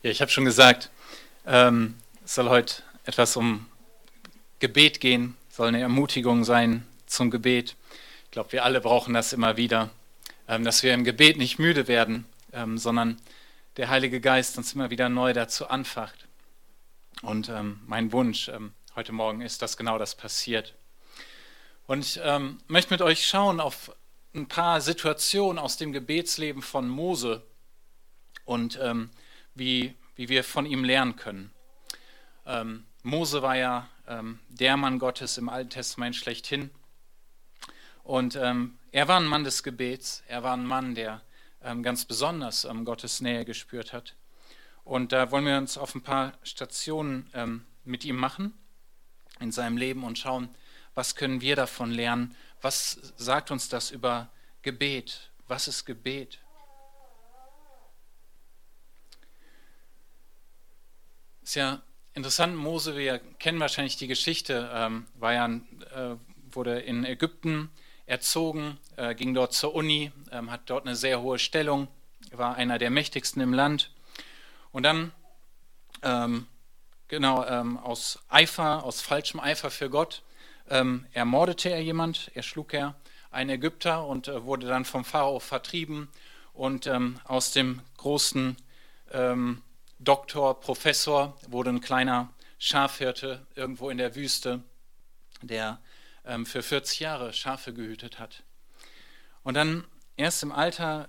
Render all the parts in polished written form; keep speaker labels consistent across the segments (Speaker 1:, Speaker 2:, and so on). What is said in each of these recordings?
Speaker 1: Ja, ich habe schon gesagt, es soll heute etwas um Gebet gehen, soll eine Ermutigung sein zum Gebet. Ich glaube, wir alle brauchen das immer wieder, dass wir im Gebet nicht müde werden, sondern der Heilige Geist uns immer wieder neu dazu anfacht. Und mein Wunsch heute Morgen ist, dass genau das passiert. Und ich möchte mit euch schauen auf ein paar Situationen aus dem Gebetsleben von Mose und wie wir von ihm lernen können. Mose war ja der Mann Gottes im Alten Testament schlechthin. Und er war ein Mann des Gebets. Er war ein Mann, der ganz besonders Gottes Nähe gespürt hat. Und da wollen wir uns auf ein paar Stationen mit ihm machen in seinem Leben und schauen, was können wir davon lernen? Was sagt uns das über Gebet? Was ist Gebet? Ist ja interessant, Mose, wir kennen wahrscheinlich die Geschichte, wurde in Ägypten erzogen, ging dort zur Uni, hat dort eine sehr hohe Stellung, war einer der mächtigsten im Land. Und dann, aus falschem Eifer für Gott, ermordete er erschlug einen Ägypter und wurde dann vom Pharao vertrieben und aus dem großen Doktor, Professor wurde ein kleiner Schafhirte irgendwo in der Wüste, der für 40 Jahre Schafe gehütet hat. Und dann erst im Alter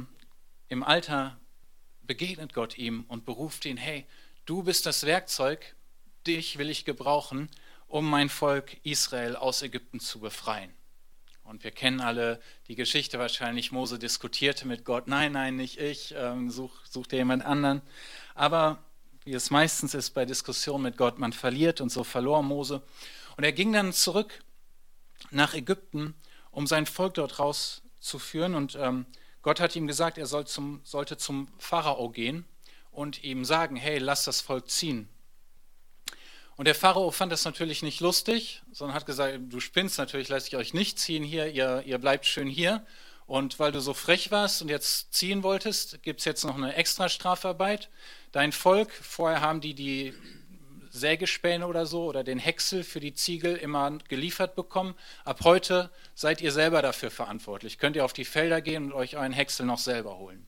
Speaker 1: begegnet Gott ihm und beruft ihn, hey, du bist das Werkzeug, dich will ich gebrauchen, um mein Volk Israel aus Ägypten zu befreien. Und wir kennen alle die Geschichte wahrscheinlich, Mose diskutierte mit Gott, nein, nicht ich, such dir jemand anderen. Aber wie es meistens ist bei Diskussionen mit Gott, man verliert und so verlor Mose. Und er ging dann zurück nach Ägypten, um sein Volk dort rauszuführen. Und Gott hat ihm gesagt, er sollte zum Pharao gehen und ihm sagen, hey, lass das Volk ziehen. Und der Pharao fand das natürlich nicht lustig, sondern hat gesagt, du spinnst natürlich, lasse ich euch nicht ziehen hier, ihr bleibt schön hier. Und weil du so frech warst und jetzt ziehen wolltest, gibt es jetzt noch eine extra Strafarbeit. Dein Volk, vorher haben die Sägespäne oder so oder den Häcksel für die Ziegel immer geliefert bekommen. Ab heute seid ihr selber dafür verantwortlich. Könnt ihr auf die Felder gehen und euch euren Häcksel noch selber holen.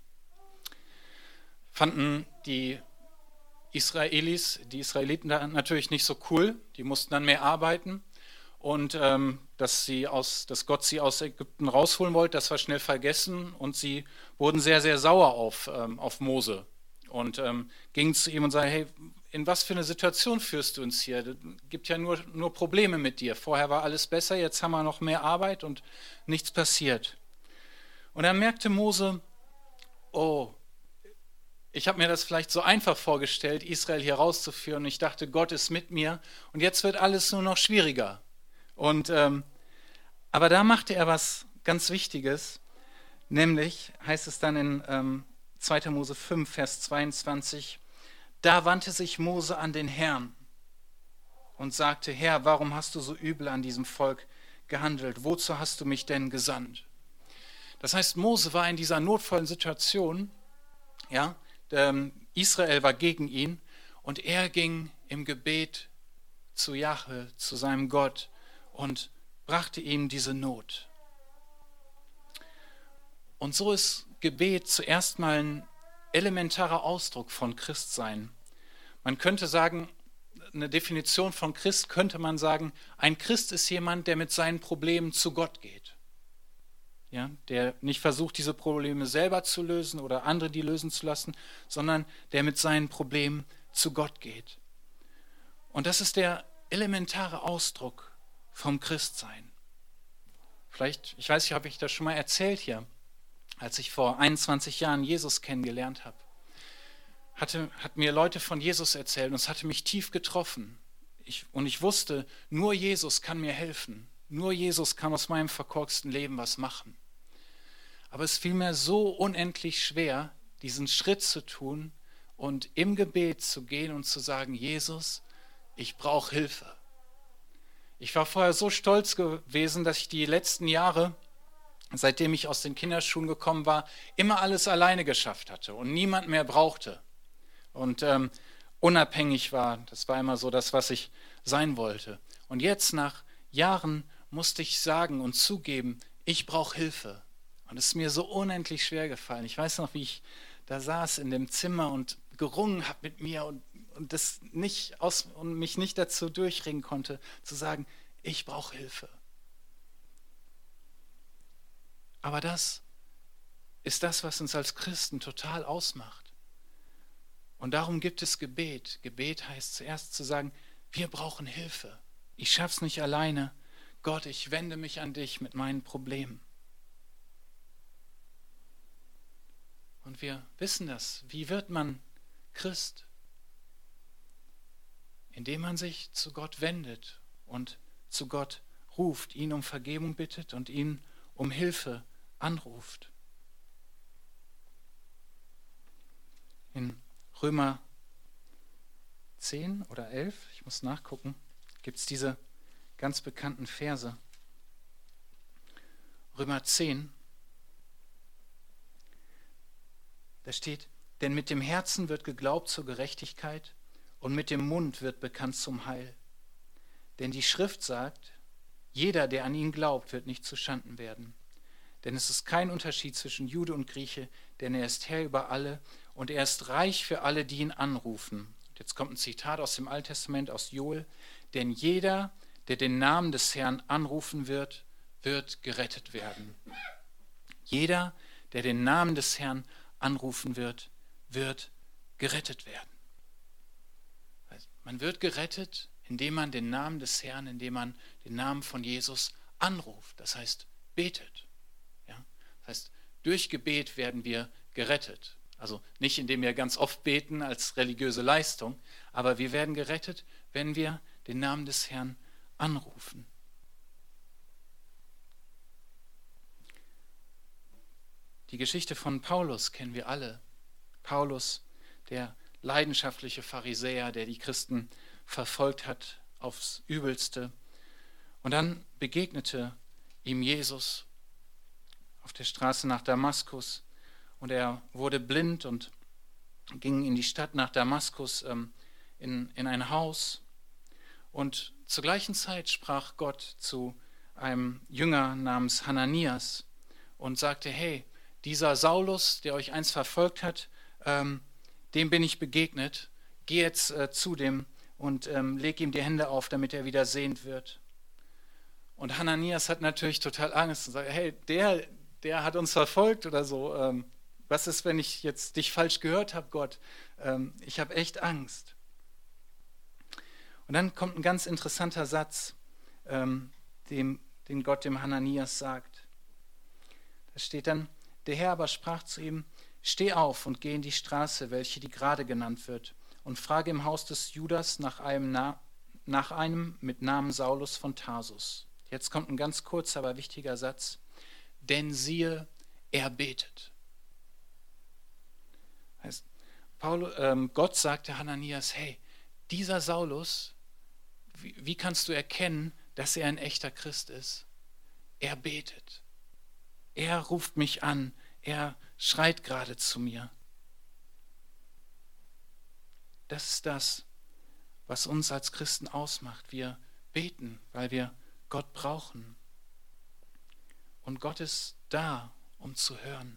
Speaker 1: Fanden die Israeliten da natürlich nicht so cool. Die mussten dann mehr arbeiten. Und dass Gott sie aus Ägypten rausholen wollte, das war schnell vergessen. Und sie wurden sehr, sehr sauer auf Mose. Und gingen zu ihm und sagten, hey, in was für eine Situation führst du uns hier? Es gibt ja nur Probleme mit dir. Vorher war alles besser, jetzt haben wir noch mehr Arbeit und nichts passiert. Und dann merkte Mose, oh, ich habe mir das vielleicht so einfach vorgestellt, Israel hier rauszuführen. Und ich dachte, Gott ist mit mir. Und jetzt wird alles nur noch schwieriger. Und aber da machte er was ganz Wichtiges. Nämlich heißt es dann in 2. Mose 5, Vers 22, da wandte sich Mose an den Herrn und sagte, Herr, warum hast du so übel an diesem Volk gehandelt? Wozu hast du mich denn gesandt? Das heißt, Mose war in dieser notvollen Situation, ja, Israel war gegen ihn und er ging im Gebet zu Jahwe, zu seinem Gott und brachte ihm diese Not. Und so ist Gebet zuerst mal ein elementarer Ausdruck von Christsein. Man könnte sagen, eine Definition von Christ könnte man sagen, ein Christ ist jemand, der mit seinen Problemen zu Gott geht. Ja, der nicht versucht, diese Probleme selber zu lösen oder andere die lösen zu lassen, sondern der mit seinen Problemen zu Gott geht. Und das ist der elementare Ausdruck vom Christsein. Vielleicht, ich weiß nicht, habe ich das schon mal erzählt hier, als ich vor 21 Jahren Jesus kennengelernt habe, hat mir Leute von Jesus erzählt und es hatte mich tief getroffen. Ich wusste, nur Jesus kann mir helfen. Nur Jesus kann aus meinem verkorksten Leben was machen. Aber es fiel mir so unendlich schwer, diesen Schritt zu tun und im Gebet zu gehen und zu sagen, Jesus, ich brauche Hilfe. Ich war vorher so stolz gewesen, dass ich die letzten Jahre, seitdem ich aus den Kinderschuhen gekommen war, immer alles alleine geschafft hatte und niemand mehr brauchte. und unabhängig war. Das war immer so das, was ich sein wollte. Und jetzt nach Jahren musste ich sagen und zugeben, ich brauche Hilfe. Und es ist mir so unendlich schwer gefallen. Ich weiß noch, wie ich da saß in dem Zimmer und gerungen habe mit mir und mich nicht dazu durchringen konnte, zu sagen, ich brauche Hilfe. Aber das ist das, was uns als Christen total ausmacht. Und darum gibt es Gebet. Gebet heißt zuerst zu sagen, wir brauchen Hilfe. Ich schaff's nicht alleine. Gott, ich wende mich an dich mit meinen Problemen. Und wir wissen das. Wie wird man Christ? Indem man sich zu Gott wendet und zu Gott ruft, ihn um Vergebung bittet und ihn um Hilfe anruft. In Römer 10 oder 11, ich muss nachgucken, gibt es diese ganz bekannten Verse. Römer 10, da steht, denn mit dem Herzen wird geglaubt zur Gerechtigkeit und mit dem Mund wird bekannt zum Heil. Denn die Schrift sagt, jeder, der an ihn glaubt, wird nicht zuschanden werden. Denn es ist kein Unterschied zwischen Jude und Grieche, denn er ist Herr über alle und er ist reich für alle, die ihn anrufen. Und jetzt kommt ein Zitat aus dem Alten Testament, aus Joel. Denn jeder, der den Namen des Herrn anrufen wird, wird gerettet werden. Jeder, der den Namen des Herrn anrufen wird, wird gerettet werden. Man wird gerettet, indem man den Namen des Herrn, indem man den Namen von Jesus anruft. Das heißt, betet. Ja? Das heißt, durch Gebet werden wir gerettet. Also nicht, indem wir ganz oft beten als religiöse Leistung, aber wir werden gerettet, wenn wir den Namen des Herrn anrufen. Die Geschichte von Paulus kennen wir alle. Paulus, der leidenschaftliche Pharisäer, der die Christen verfolgt hat aufs Übelste. Und dann begegnete ihm Jesus auf der Straße nach Damaskus und er wurde blind und ging in die Stadt nach Damaskus in ein Haus. Und zur gleichen Zeit sprach Gott zu einem Jünger namens Hananias und sagte, hey, dieser Saulus, der euch einst verfolgt hat, dem bin ich begegnet, geh jetzt zu dem und leg ihm die Hände auf, damit er wieder sehend wird. Und Hananias hat natürlich total Angst und sagt, hey, der hat uns verfolgt oder so. Was ist, wenn ich jetzt dich falsch gehört habe, Gott? Ich habe echt Angst. Und dann kommt ein ganz interessanter Satz, den Gott dem Hananias sagt. Da steht dann, der Herr aber sprach zu ihm, steh auf und geh in die Straße, welche die Gerade genannt wird, und frage im Haus des Judas nach einem mit Namen Saulus von Tarsus. Jetzt kommt ein ganz kurzer, aber wichtiger Satz. Denn siehe, er betet. Heißt, Gott sagte Hananias, hey, dieser Saulus, wie kannst du erkennen, dass er ein echter Christ ist? Er betet. Er ruft mich an. Er schreit gerade zu mir. Das ist das, was uns als Christen ausmacht. Wir beten, weil wir Gott brauchen. Und Gott ist da, um zu hören.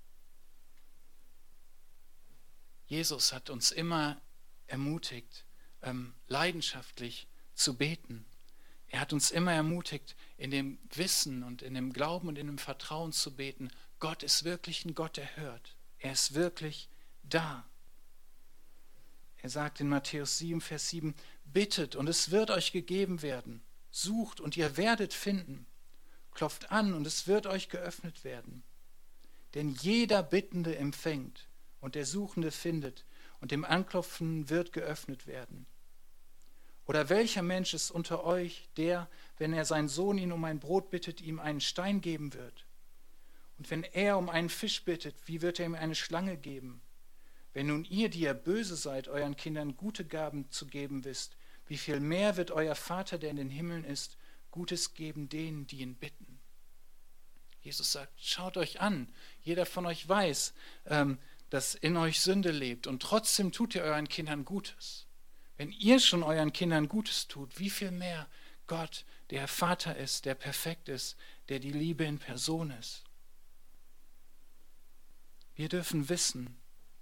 Speaker 1: Jesus hat uns immer ermutigt, leidenschaftlich zu beten. Er hat uns immer ermutigt, in dem Wissen und in dem Glauben und in dem Vertrauen zu beten. Gott ist wirklich ein Gott, der hört. Er ist wirklich da. Er sagt in Matthäus 7, Vers 7, bittet und es wird euch gegeben werden. Sucht und ihr werdet finden. Klopft an und es wird euch geöffnet werden. Denn jeder Bittende empfängt und der Suchende findet und dem Anklopfen wird geöffnet werden. Oder welcher Mensch ist unter euch, der, wenn er seinen Sohn ihn um ein Brot bittet, ihm einen Stein geben wird? Und wenn er um einen Fisch bittet, wie wird er ihm eine Schlange geben? Wenn nun ihr, die ihr böse seid, euren Kindern gute Gaben zu geben wisst, wie viel mehr wird euer Vater, der in den Himmeln ist, Gutes geben denen, die ihn bitten? Jesus sagt, schaut euch an. Jeder von euch weiß, dass in euch Sünde lebt und trotzdem tut ihr euren Kindern Gutes. Wenn ihr schon euren Kindern Gutes tut, wie viel mehr Gott, der Vater ist, der perfekt ist, der die Liebe in Person ist. Wir dürfen wissen,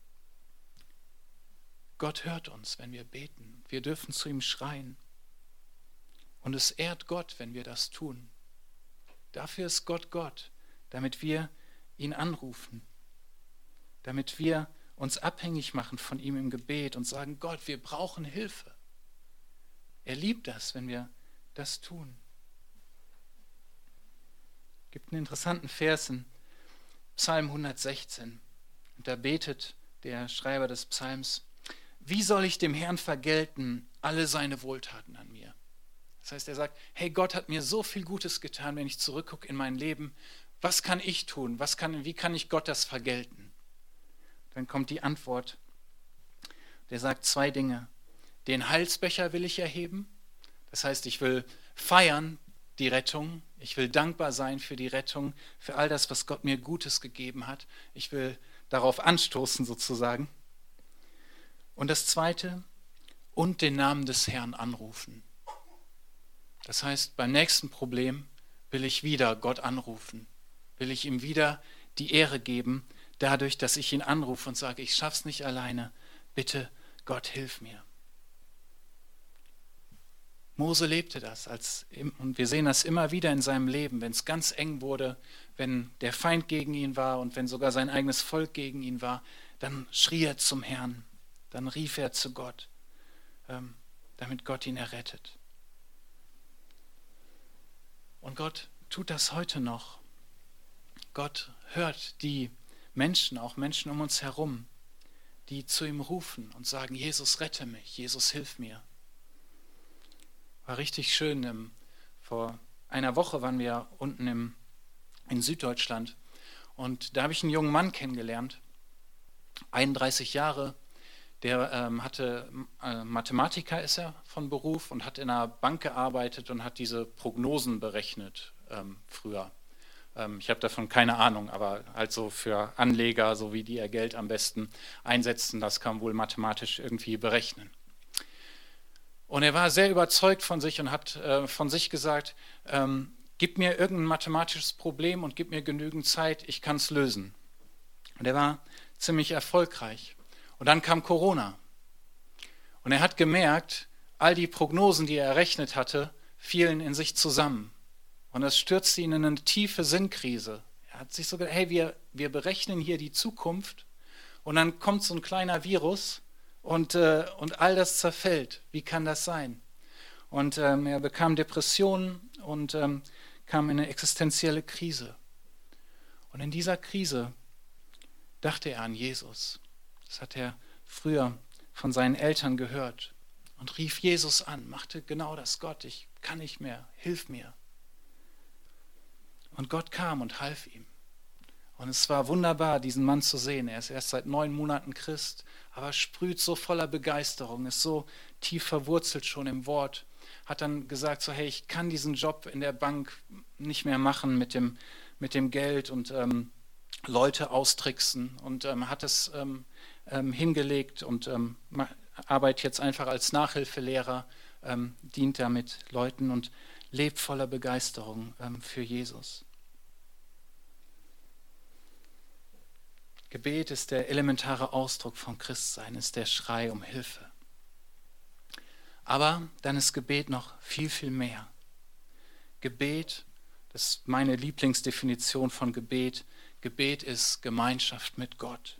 Speaker 1: Gott hört uns, wenn wir beten. Wir dürfen zu ihm schreien. Und es ehrt Gott, wenn wir das tun. Dafür ist Gott Gott, damit wir ihn anrufen, damit wir uns abhängig machen von ihm im Gebet und sagen, Gott, wir brauchen Hilfe. Er liebt das, wenn wir das tun. Es gibt einen interessanten Vers in Psalm 116. Und da betet der Schreiber des Psalms, wie soll ich dem Herrn vergelten alle seine Wohltaten an mir? Das heißt, er sagt, hey, Gott hat mir so viel Gutes getan, wenn ich zurückgucke in mein Leben. Was kann ich tun? Wie kann ich Gott das vergelten? Dann kommt die Antwort. Der sagt 2 Dinge. Den Heilsbecher will ich erheben. Das heißt, ich will feiern die Rettung. Ich will dankbar sein für die Rettung, für all das, was Gott mir Gutes gegeben hat. Ich will darauf anstoßen sozusagen. Und das Zweite, und den Namen des Herrn anrufen. Das heißt, beim nächsten Problem will ich wieder Gott anrufen. Will ich ihm wieder die Ehre geben, dadurch, dass ich ihn anrufe und sage, ich schaff's nicht alleine. Bitte, Gott, hilf mir. Mose lebte das, und wir sehen das immer wieder in seinem Leben, wenn es ganz eng wurde, wenn der Feind gegen ihn war und wenn sogar sein eigenes Volk gegen ihn war, dann schrie er zum Herrn, dann rief er zu Gott, damit Gott ihn errettet. Und Gott tut das heute noch. Gott hört die Menschen, auch Menschen um uns herum, die zu ihm rufen und sagen, Jesus, rette mich, Jesus, hilf mir. War richtig schön. Vor einer Woche waren wir unten in Süddeutschland und da habe ich einen jungen Mann kennengelernt, 31 Jahre, der Mathematiker ist er von Beruf und hat in einer Bank gearbeitet und hat diese Prognosen berechnet früher. Ich habe davon keine Ahnung, aber halt so für Anleger, so wie die ihr Geld am besten einsetzen, das kann man wohl mathematisch irgendwie berechnen. Und er war sehr überzeugt von sich und hat von sich gesagt, gib mir irgendein mathematisches Problem und gib mir genügend Zeit, ich kann es lösen. Und er war ziemlich erfolgreich. Und dann kam Corona. Und er hat gemerkt, all die Prognosen, die er errechnet hatte, fielen in sich zusammen. Und das stürzte ihn in eine tiefe Sinnkrise. Er hat sich so gedacht, hey, wir berechnen hier die Zukunft und dann kommt so ein kleiner Virus und all das zerfällt. Wie kann das sein? Und er bekam Depressionen und kam in eine existenzielle Krise. Und in dieser Krise dachte er an Jesus. Das hat er früher von seinen Eltern gehört und rief Jesus an, machte genau das, Gott, ich kann nicht mehr, hilf mir. Und Gott kam und half ihm. Und es war wunderbar, diesen Mann zu sehen. Er ist erst seit 9 Monaten Christ, aber sprüht so voller Begeisterung, ist so tief verwurzelt schon im Wort. Hat dann gesagt, so hey, ich kann diesen Job in der Bank nicht mehr machen mit dem Geld und Leute austricksen. Und hat es hingelegt und arbeitet jetzt einfach als Nachhilfelehrer, dient damit Leuten und lebt voller Begeisterung für Jesus. Gebet ist der elementare Ausdruck von Christsein, ist der Schrei um Hilfe. Aber dann ist Gebet noch viel, viel mehr. Gebet, das ist meine Lieblingsdefinition von Gebet. Gebet ist Gemeinschaft mit Gott.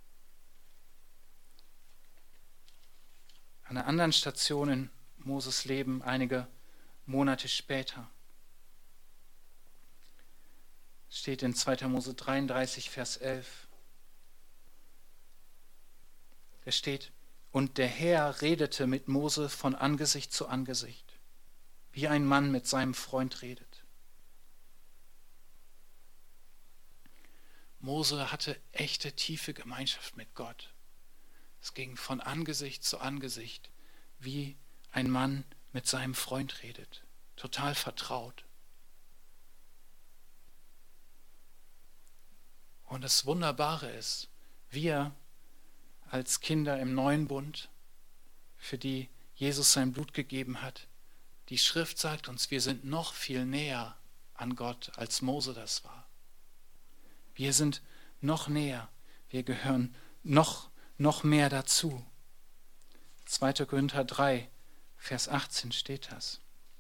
Speaker 1: An einer anderen Station in Moses Leben, einige Monate später, steht in 2. Mose 33, Vers 11. Da steht, und der Herr redete mit Mose von Angesicht zu Angesicht, wie ein Mann mit seinem Freund redet. Mose hatte echte, tiefe Gemeinschaft mit Gott. Es ging von Angesicht zu Angesicht, wie ein Mann mit seinem Freund redet. Total vertraut. Und das Wunderbare ist, wir als Kinder im neuen Bund, für die Jesus sein Blut gegeben hat, die Schrift sagt uns, wir sind noch viel näher an Gott, als Mose das war. Wir sind noch näher, wir gehören noch mehr dazu. 2. Korinther 3, Vers 18 steht das.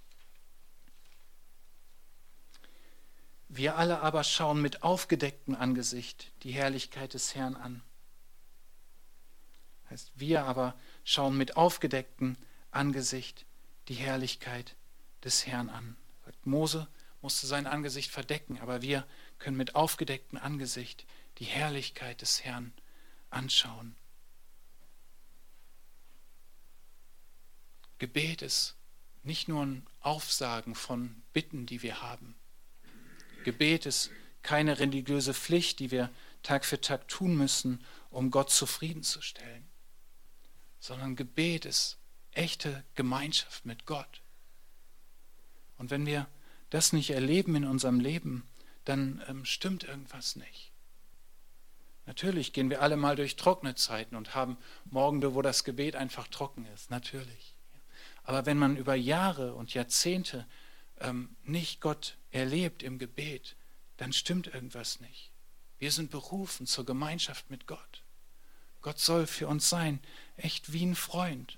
Speaker 1: Wir alle aber schauen mit aufgedecktem Angesicht die Herrlichkeit des Herrn an. Heißt, wir aber schauen mit aufgedecktem Angesicht die Herrlichkeit des Herrn an. Mose musste sein Angesicht verdecken, aber wir können mit aufgedecktem Angesicht die Herrlichkeit des Herrn anschauen. Gebet ist nicht nur ein Aufsagen von Bitten, die wir haben. Gebet ist keine religiöse Pflicht, die wir Tag für Tag tun müssen, um Gott zufriedenzustellen, sondern Gebet ist echte Gemeinschaft mit Gott. Und wenn wir das nicht erleben in unserem Leben, dann stimmt irgendwas nicht. Natürlich gehen wir alle mal durch trockene Zeiten und haben Morgende, wo das Gebet einfach trocken ist, natürlich. Aber wenn man über Jahre und Jahrzehnte nicht Gott erlebt im Gebet, dann stimmt irgendwas nicht. Wir sind berufen zur Gemeinschaft mit Gott. Gott soll für uns sein, echt wie ein Freund.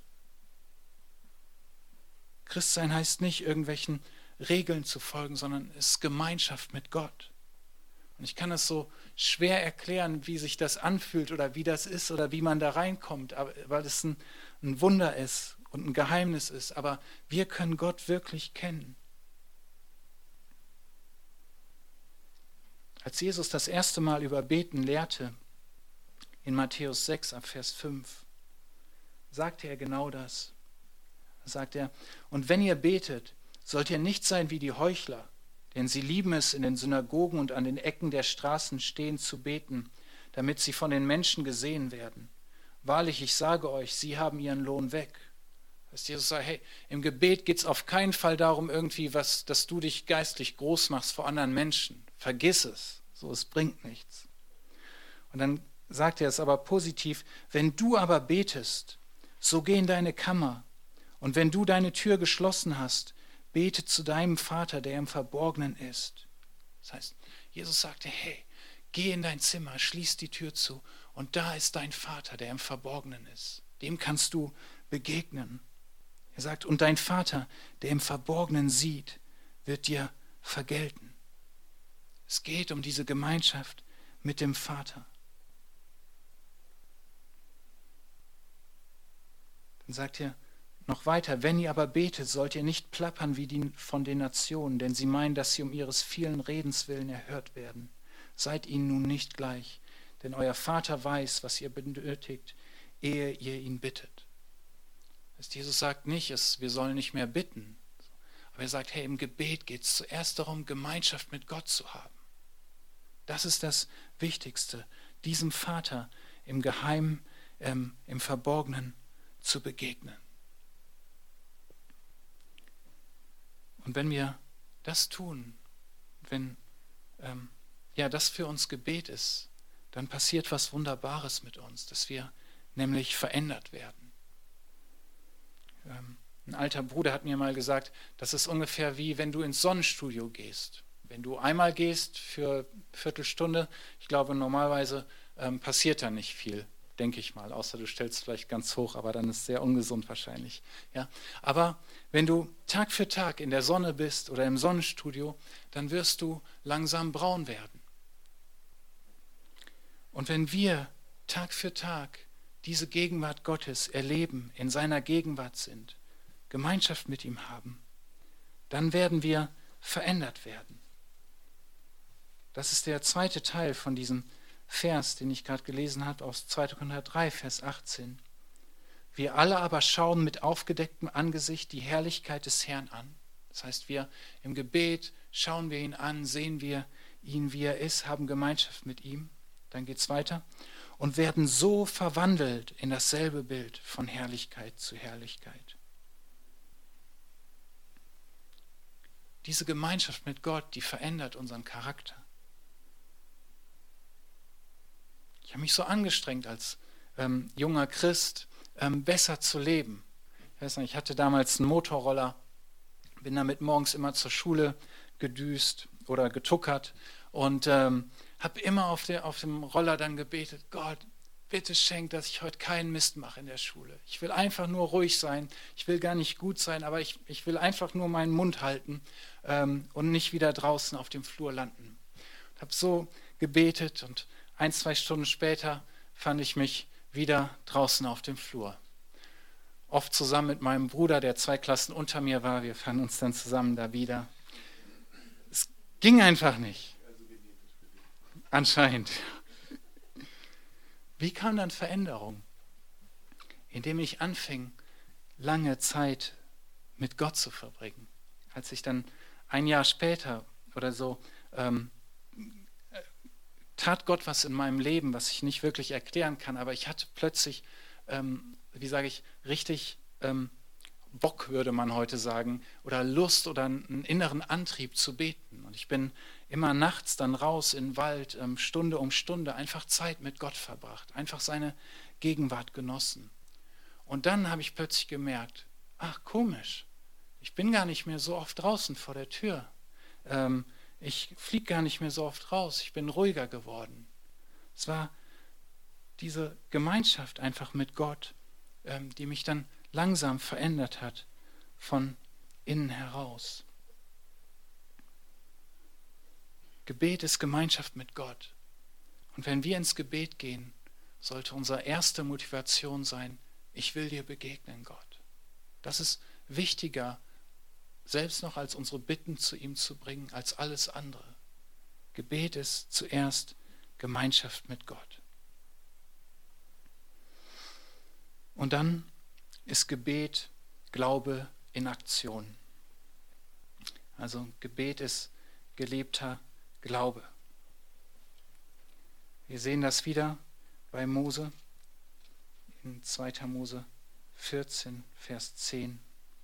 Speaker 1: Christsein heißt nicht, irgendwelchen Regeln zu folgen, sondern es ist Gemeinschaft mit Gott. Und ich kann es so schwer erklären, wie sich das anfühlt oder wie das ist oder wie man da reinkommt, weil es ein Wunder ist und ein Geheimnis ist. Aber wir können Gott wirklich kennen. Als Jesus das erste Mal über Beten lehrte, in Matthäus 6 ab Vers 5, sagte er genau das. Da sagt er, und wenn ihr betet, sollt ihr nicht sein wie die Heuchler, denn sie lieben es, in den Synagogen und an den Ecken der Straßen stehen zu beten, damit sie von den Menschen gesehen werden. Wahrlich, ich sage euch, sie haben ihren Lohn weg. Dass Jesus sagt, hey, im Gebet geht es auf keinen Fall darum, irgendwie dass du dich geistlich groß machst vor anderen Menschen. Vergiss es. So, es bringt nichts. Und dann sagt er es aber positiv, wenn du aber betest, so geh in deine Kammer. Und wenn du deine Tür geschlossen hast, bete zu deinem Vater, der im Verborgenen ist. Das heißt, Jesus sagte, hey, geh in dein Zimmer, schließ die Tür zu und da ist dein Vater, der im Verborgenen ist. Dem kannst du begegnen. Er sagt, und dein Vater, der im Verborgenen sieht, wird dir vergelten. Es geht um diese Gemeinschaft mit dem Vater. Dann sagt er noch weiter, wenn ihr aber betet, sollt ihr nicht plappern wie die von den Nationen, denn sie meinen, dass sie um ihres vielen Redens willen erhört werden. Seid ihnen nun nicht gleich, denn euer Vater weiß, was ihr benötigt, ehe ihr ihn bittet. Jesus sagt nicht, wir sollen nicht mehr bitten, aber er sagt, hey, im Gebet geht es zuerst darum, Gemeinschaft mit Gott zu haben. Das ist das Wichtigste, diesem Vater im Geheimen, im Verborgenen zu begegnen. Und wenn wir das tun, wenn das für uns Gebet ist, dann passiert was Wunderbares mit uns, dass wir nämlich verändert werden. Ein alter Bruder hat mir mal gesagt, das ist ungefähr wie wenn du ins Sonnenstudio gehst. Wenn du einmal gehst für eine Viertelstunde, ich glaube normalerweise passiert da nicht viel, denke ich mal, außer du stellst vielleicht ganz hoch, aber dann ist es sehr ungesund wahrscheinlich. Ja? Aber wenn du Tag für Tag in der Sonne bist oder im Sonnenstudio, dann wirst du langsam braun werden. Und wenn wir Tag für Tag diese Gegenwart Gottes erleben, in seiner Gegenwart sind, Gemeinschaft mit ihm haben, dann werden wir verändert werden. Das ist der zweite Teil von diesem Vers, den ich gerade gelesen habe, aus 2. Korinther 3, Vers 18. Wir alle aber schauen mit aufgedecktem Angesicht die Herrlichkeit des Herrn an. Das heißt, wir im Gebet schauen wir ihn an, sehen wir ihn, wie er ist, haben Gemeinschaft mit ihm. Dann geht es weiter. Und werden so verwandelt in dasselbe Bild von Herrlichkeit zu Herrlichkeit. Diese Gemeinschaft mit Gott, die verändert unseren Charakter. Ich habe mich so angestrengt als junger Christ, besser zu leben. Ich weiß nicht, ich hatte damals einen Motorroller, bin damit morgens immer zur Schule gedüst oder getuckert und habe immer auf dem Roller dann gebetet, Gott, bitte schenk, dass ich heute keinen Mist mache in der Schule. Ich will einfach nur ruhig sein, ich will gar nicht gut sein, aber ich will einfach nur meinen Mund halten und nicht wieder draußen auf dem Flur landen. Ich habe so gebetet und 1-2 Stunden später fand ich mich wieder draußen auf dem Flur. Oft zusammen mit meinem Bruder, der 2 Klassen unter mir war. Wir fanden uns dann zusammen da wieder. Es ging einfach nicht. Anscheinend. Wie kam dann Veränderung? Indem ich anfing, lange Zeit mit Gott zu verbringen. Als ich dann ein Jahr später oder so tat Gott was in meinem Leben, was ich nicht wirklich erklären kann, aber ich hatte plötzlich, richtig Bock, würde man heute sagen, oder Lust oder einen inneren Antrieb zu beten. Und ich bin immer nachts dann raus in den Wald, Stunde um Stunde, einfach Zeit mit Gott verbracht, einfach seine Gegenwart genossen. Und dann habe ich plötzlich gemerkt, ach komisch, ich bin gar nicht mehr so oft draußen vor der Tür. Ich fliege gar nicht mehr so oft raus, ich bin ruhiger geworden. Es war diese Gemeinschaft einfach mit Gott, die mich dann langsam verändert hat, von innen heraus. Gebet ist Gemeinschaft mit Gott. Und wenn wir ins Gebet gehen, sollte unsere erste Motivation sein, ich will dir begegnen, Gott. Das ist wichtiger, selbst noch als unsere Bitten zu ihm zu bringen, als alles andere. Gebet ist zuerst Gemeinschaft mit Gott. Und dann ist Gebet Glaube in Aktion. Also Gebet ist gelebter Glaube. Wir sehen das wieder bei Mose in 2. Mose 14, Vers 10.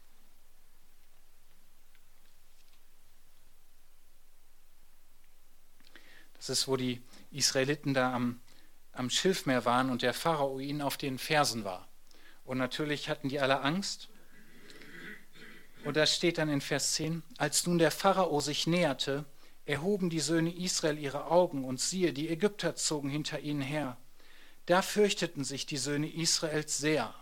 Speaker 1: Das ist, wo die Israeliten da am Schilfmeer waren und der Pharao ihnen auf den Fersen war. Und natürlich hatten die alle Angst. Und da steht dann in Vers 10, als nun der Pharao sich näherte, erhoben die Söhne Israel ihre Augen und siehe, die Ägypter zogen hinter ihnen her. Da fürchteten sich die Söhne Israels sehr.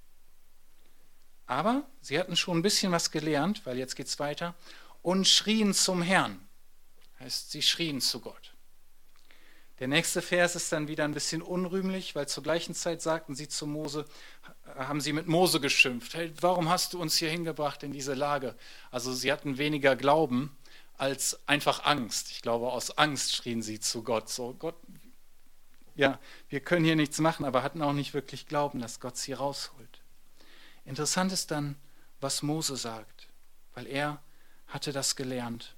Speaker 1: Aber sie hatten schon ein bisschen was gelernt, weil jetzt geht es weiter, und schrien zum Herrn. Heißt, sie schrien zu Gott. Der nächste Vers ist dann wieder ein bisschen unrühmlich, weil zur gleichen Zeit sagten sie zu Mose, haben sie mit Mose geschimpft, hey, warum hast du uns hier hingebracht in diese Lage? Also sie hatten weniger Glauben als einfach Angst. Ich glaube, aus Angst schrien sie zu Gott. So, Gott, ja, wir können hier nichts machen, aber hatten auch nicht wirklich Glauben, dass Gott sie rausholt. Interessant ist dann, was Mose sagt, weil er hatte das gelernt.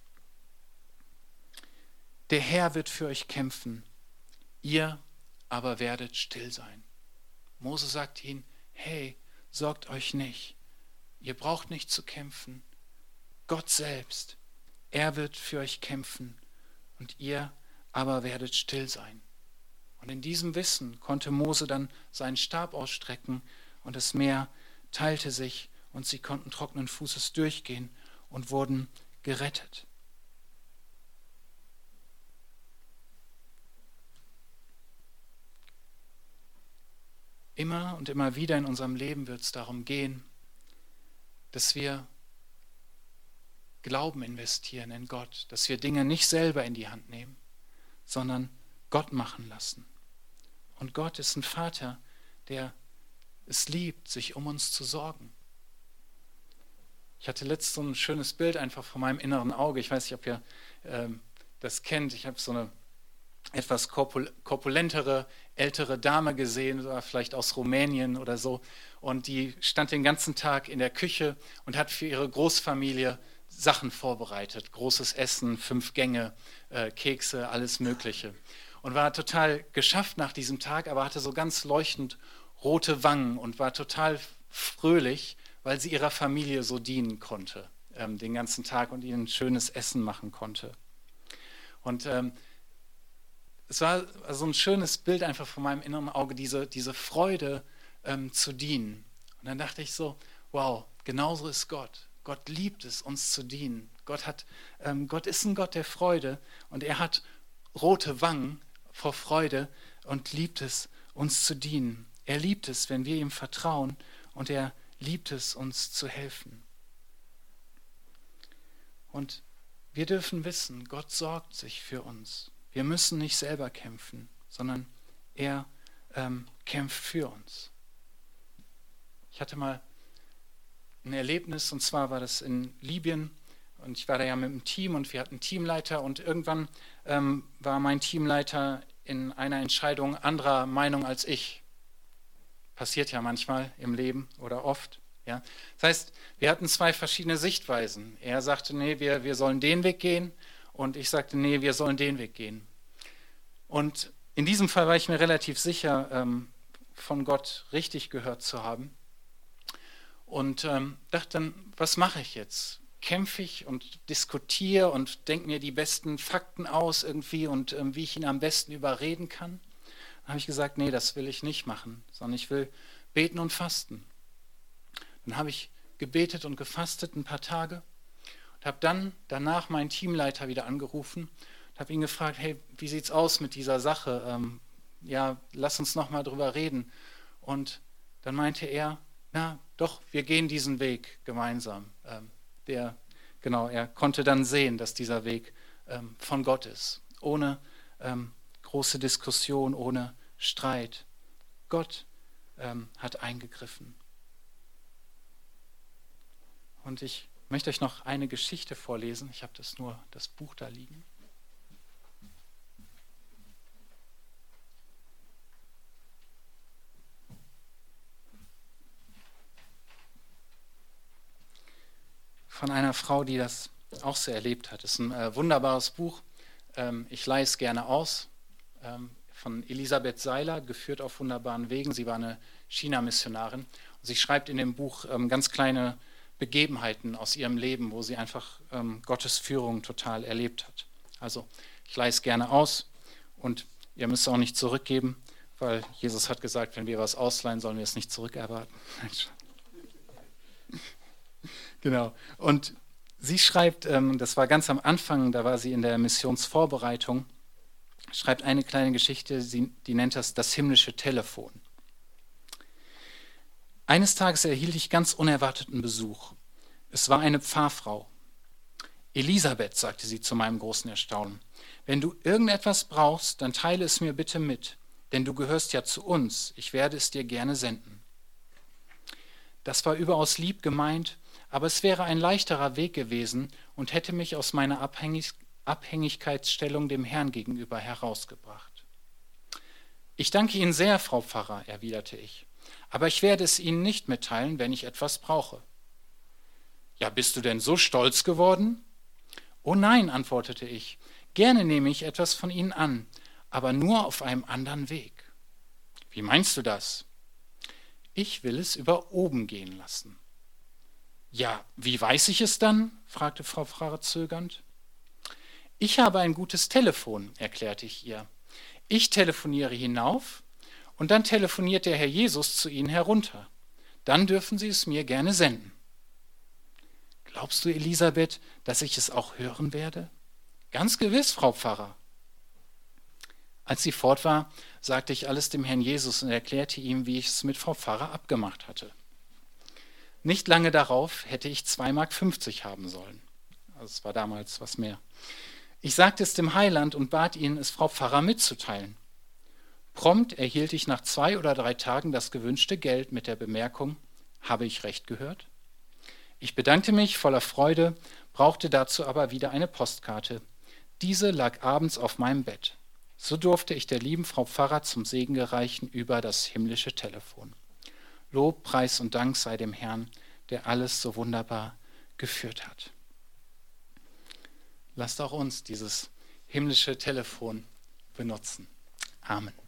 Speaker 1: Der Herr wird für euch kämpfen, ihr aber werdet still sein. Mose sagt ihnen, hey, sorgt euch nicht, ihr braucht nicht zu kämpfen. Gott selbst, er wird für euch kämpfen und ihr aber werdet still sein. Und in diesem Wissen konnte Mose dann seinen Stab ausstrecken und das Meer teilte sich und sie konnten trockenen Fußes durchgehen und wurden gerettet. Immer und immer wieder in unserem Leben wird es darum gehen, dass wir Glauben investieren in Gott, dass wir Dinge nicht selber in die Hand nehmen, sondern Gott machen lassen. Und Gott ist ein Vater, der es liebt, sich um uns zu sorgen. Ich hatte letztens so ein schönes Bild einfach vor meinem inneren Auge. Ich weiß nicht, ob ihr das kennt. Ich habe so eine etwas korpulentere, ältere Dame gesehen, oder vielleicht aus Rumänien oder so. Und die stand den ganzen Tag in der Küche und hat für ihre Großfamilie Sachen vorbereitet. Großes Essen, 5 Gänge, Kekse, alles Mögliche. Und war total geschafft nach diesem Tag, aber hatte so ganz leuchtend rote Wangen und war total fröhlich, weil sie ihrer Familie so dienen konnte, den ganzen Tag und ihnen schönes Essen machen konnte. Und es war so ein schönes Bild einfach vor meinem inneren Auge, diese Freude zu dienen. Und dann dachte ich so, wow, genauso ist Gott. Gott liebt es, uns zu dienen. Gott ist ein Gott der Freude und er hat rote Wangen vor Freude und liebt es, uns zu dienen. Er liebt es, wenn wir ihm vertrauen und er liebt es, uns zu helfen. Und wir dürfen wissen, Gott sorgt sich für uns. Wir müssen nicht selber kämpfen, sondern er kämpft für uns. Ich hatte mal ein Erlebnis, und zwar war das in Libyen und ich war da ja mit einem Team und wir hatten einen Teamleiter und irgendwann war mein Teamleiter in einer Entscheidung anderer Meinung als ich. Passiert ja manchmal im Leben oder oft. Ja. Das heißt, wir hatten zwei verschiedene Sichtweisen. Er sagte, nee, wir sollen den Weg gehen und ich sagte, nee, wir sollen den Weg gehen. Und in diesem Fall war ich mir relativ sicher, von Gott richtig gehört zu haben. Und dachte dann, was mache ich jetzt? Kämpfe ich und diskutiere und denke mir die besten Fakten aus irgendwie und wie ich ihn am besten überreden kann? Dann habe ich gesagt, nee, das will ich nicht machen, sondern ich will beten und fasten. Dann habe ich gebetet und gefastet ein paar Tage und habe dann danach meinen Teamleiter wieder angerufen und habe ihn gefragt, hey, wie sieht's aus mit dieser Sache? Ja, lass uns noch mal drüber reden. Und dann meinte er, na doch, wir gehen diesen Weg gemeinsam. Er konnte dann sehen, dass dieser Weg von Gott ist, ohne große Diskussion, ohne Streit. Gott hat eingegriffen. Und ich möchte euch noch eine Geschichte vorlesen. Ich habe das Buch da liegen. Von einer Frau, die das auch so erlebt hat. Es ist ein wunderbares Buch. Ich leihe es gerne aus. Von Elisabeth Seiler, geführt auf wunderbaren Wegen. Sie war eine China-Missionarin. Und sie schreibt in dem Buch ganz kleine Begebenheiten aus ihrem Leben, wo sie einfach Gottes Führung total erlebt hat. Also ich leihe es gerne aus und ihr müsst es auch nicht zurückgeben, weil Jesus hat gesagt, wenn wir was ausleihen, sollen wir es nicht zurückerwarten. Genau. Und sie schreibt, das war ganz am Anfang, da war sie in der Missionsvorbereitung, schreibt eine kleine Geschichte, die nennt das himmlische Telefon. Eines Tages erhielt ich ganz unerwarteten Besuch. Es war eine Pfarrfrau. Elisabeth, sagte sie zu meinem großen Erstaunen, wenn du irgendetwas brauchst, dann teile es mir bitte mit, denn du gehörst ja zu uns, ich werde es dir gerne senden. Das war überaus lieb gemeint, aber es wäre ein leichterer Weg gewesen und hätte mich aus meiner Abhängigkeitsstellung dem Herrn gegenüber herausgebracht. Ich danke Ihnen sehr, Frau Pfarrer, erwiderte ich, aber ich werde es Ihnen nicht mitteilen, wenn ich etwas brauche. Ja, bist du denn so stolz geworden? Oh nein, antwortete ich, gerne nehme ich etwas von Ihnen an, aber nur auf einem anderen Weg. Wie meinst du das? Ich will es über oben gehen lassen. Ja, wie weiß ich es dann? Fragte Frau Pfarrer zögernd. Ich habe ein gutes Telefon, erklärte ich ihr. Ich telefoniere hinauf und dann telefoniert der Herr Jesus zu Ihnen herunter. Dann dürfen Sie es mir gerne senden. Glaubst du, Elisabeth, dass ich es auch hören werde? Ganz gewiss, Frau Pfarrer. Als sie fort war, sagte ich alles dem Herrn Jesus und erklärte ihm, wie ich es mit Frau Pfarrer abgemacht hatte. Nicht lange darauf hätte ich 2,50 Mark haben sollen. Also es war damals was mehr. Ich sagte es dem Heiland und bat ihn, es Frau Pfarrer mitzuteilen. Prompt erhielt ich nach 2 oder 3 Tagen das gewünschte Geld mit der Bemerkung, habe ich recht gehört? Ich bedankte mich voller Freude, brauchte dazu aber wieder eine Postkarte. Diese lag abends auf meinem Bett. So durfte ich der lieben Frau Pfarrer zum Segen gereichen über das himmlische Telefon. Lob, Preis und Dank sei dem Herrn, der alles so wunderbar geführt hat. Lasst auch uns dieses himmlische Telefon benutzen. Amen.